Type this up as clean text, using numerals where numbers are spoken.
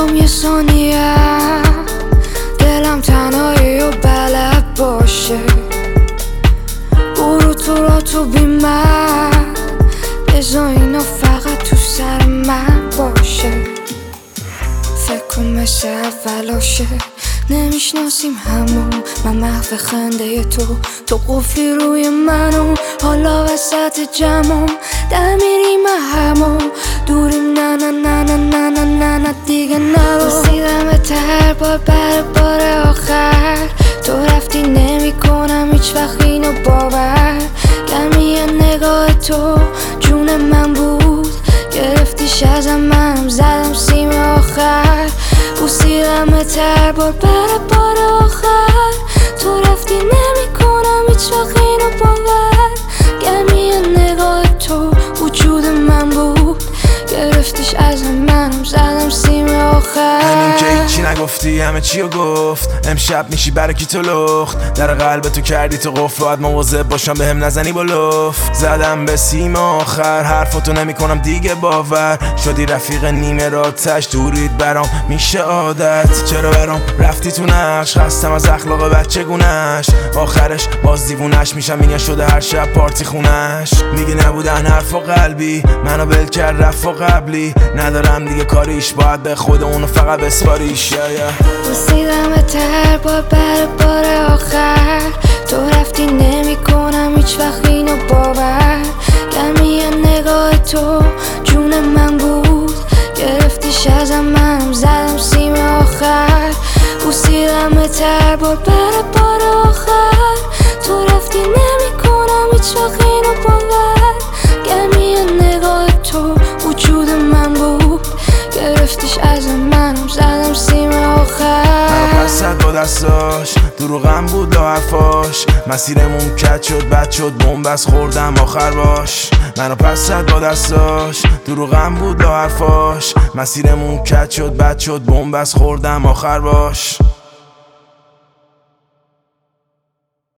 نمیخوام یه ثانیه دلم تنهایی و بلد باشه، برو تو را تو بی من، بذار اینا فقط تو سر من باشه. فکر کن مثل اولاشه، نمیشناسیم همون، من محو خنده تو قفلی روی منو، حالا وسط جمعم در میریم همون، دوریم نه نه نه نه نه نه نه نه دیگه نرو. رسیدم تر بار آخر، تو رفتی نمی کنم هیچ وقت اینو باور، گرمی نگاه تو جون من بود، گرفتیش ازم منم زدم سیم آخر، بوسیدم تر بار آخر، تو رفتی نمی کنم هیچ وقت اینو باور، گرمی نگاه تو وجود من بود، گرفتیش ازم منم زدم سیم آخر. همین که هیچی نگفتی همه چیو گفت، امشب میشی برای کی تو لخت، در قلب تو کردی تو قفل، باید مواظب باشم بهم نزنی با لفت، زدم به سیم آخر، حرفاتو نمی کنم دیگه باور، شدی رفیق نیمه راتش، دورید برام میشه عادت، چرا برام رفتی تو نقش، خستم از اخلاق بچه گونش، آخرش باز دیوونش میشم، اینه شده هر شب پارتی خونش، میگه نبودن حرف و قلبی، منو بل کرد رفت و قبلی، ندارم دیگه کاریش، باید به خود اونو فقط بسپاریش. رسیدم تر بار آخر، تو رفتی نمی کنم هیچ وقت اینو باور، گرمی نگاه تو جون من بود، گرفتیش ازم منم زدم سیم آخر، بوسیدم تر بار آخر، تو رفتی نمی کنم هیچ وقت اینو باور، گرمی نگاه تو وجود من بود، گرفتیش ازم منم زدم سیم آخر. منو پس زد با دستاش، دروغم بود لا حرفاش، مسیرمون کج شد بد شد بومبست خوردم آخر باش، منو پس زد با دستاش، دروغم بود لا حرفاش، مسیرمون کج شد بد شد بومبست خوردم آخر باش.